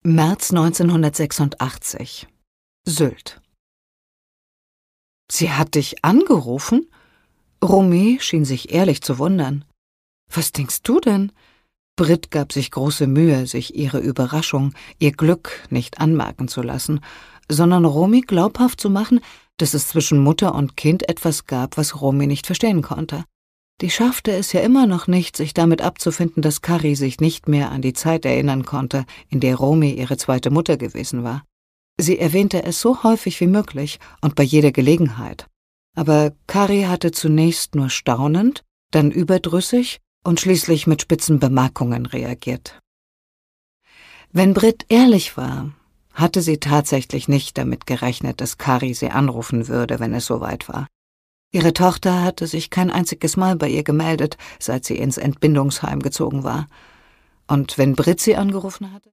März 1986. Sylt. »Sie hat dich angerufen?« Romy schien sich ehrlich zu wundern. »Was denkst du denn?« Brit gab sich große Mühe, sich ihre Überraschung, ihr Glück nicht anmerken zu lassen, sondern Romy glaubhaft zu machen, dass es zwischen Mutter und Kind etwas gab, was Romy nicht verstehen konnte. Die schaffte es ja immer noch nicht, sich damit abzufinden, dass Carrie sich nicht mehr an die Zeit erinnern konnte, in der Romy ihre zweite Mutter gewesen war. Sie erwähnte es so häufig wie möglich und bei jeder Gelegenheit. Aber Carrie hatte zunächst nur staunend, dann überdrüssig und schließlich mit spitzen Bemerkungen reagiert. Wenn Brit ehrlich war, hatte sie tatsächlich nicht damit gerechnet, dass Carrie sie anrufen würde, wenn es soweit war. Ihre Tochter hatte sich kein einziges Mal bei ihr gemeldet, seit sie ins Entbindungsheim gezogen war. Und wenn Brit sie angerufen hatte?